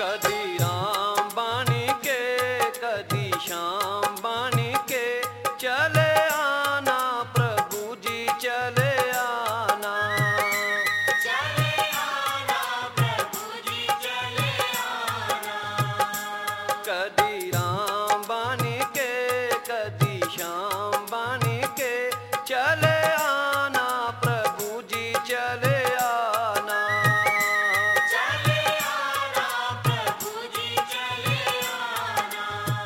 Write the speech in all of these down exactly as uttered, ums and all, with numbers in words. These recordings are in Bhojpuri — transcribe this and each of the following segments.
कदी राम बानी के कदी श्याम बानी के चले आना प्रभु जी चले आना। चले आना प्रभु जी चले आना। कदी राम बानी के कदी श्याम बानी के चले आना प्रभु जी चले आना। चले आना प्रभु जी चले आना।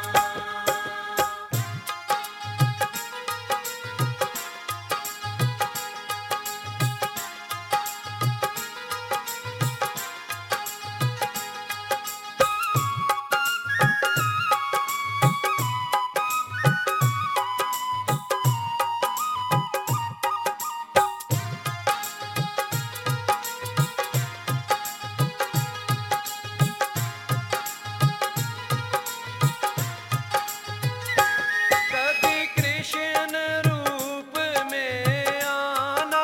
कदी कृष्ण रूप में आना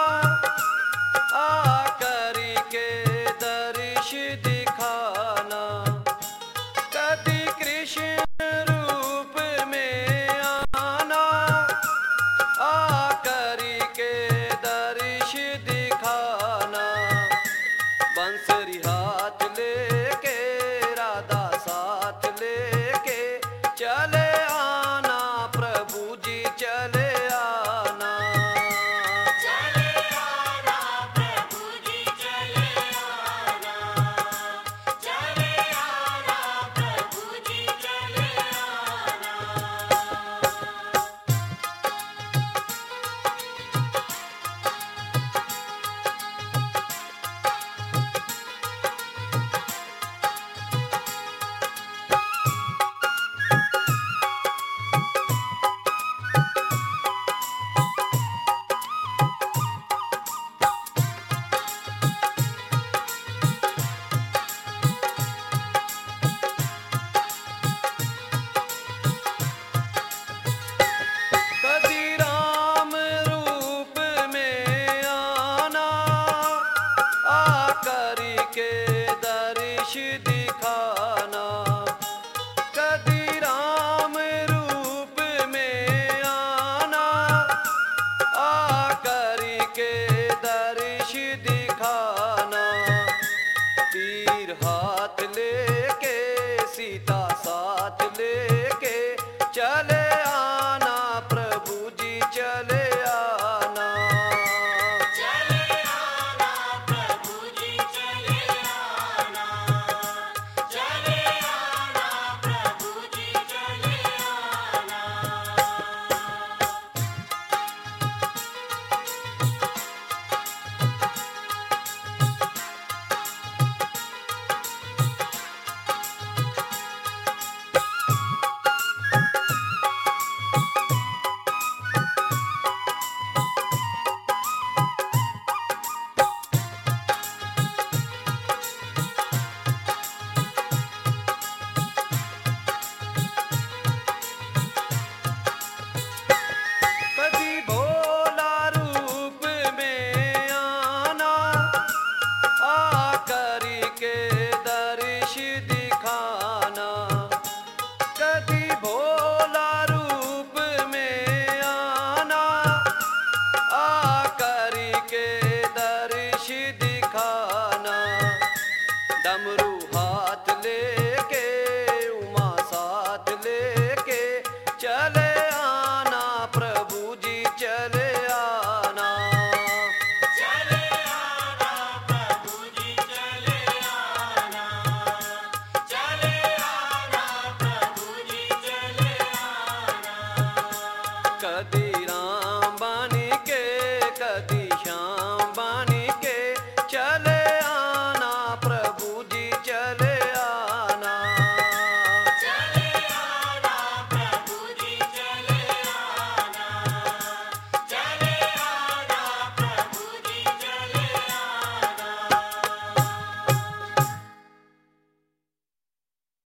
आकर के दर्श दिखाना। कदी कृष्ण रूप में आना आकर के दर्श दिखाना। बंसरी हाथ लेके राधा साथ लेके चले आना प्रभु जी चले आना। चले आना प्रभु जी चले आना। चले आना प्रभु जी चले आना। कदी राम रूप में आना आकर के दर्श दिखाना। कदी राम रूप में आना आकर के दर्श दिखाना। तीर हाथ लेके सीता साथ ले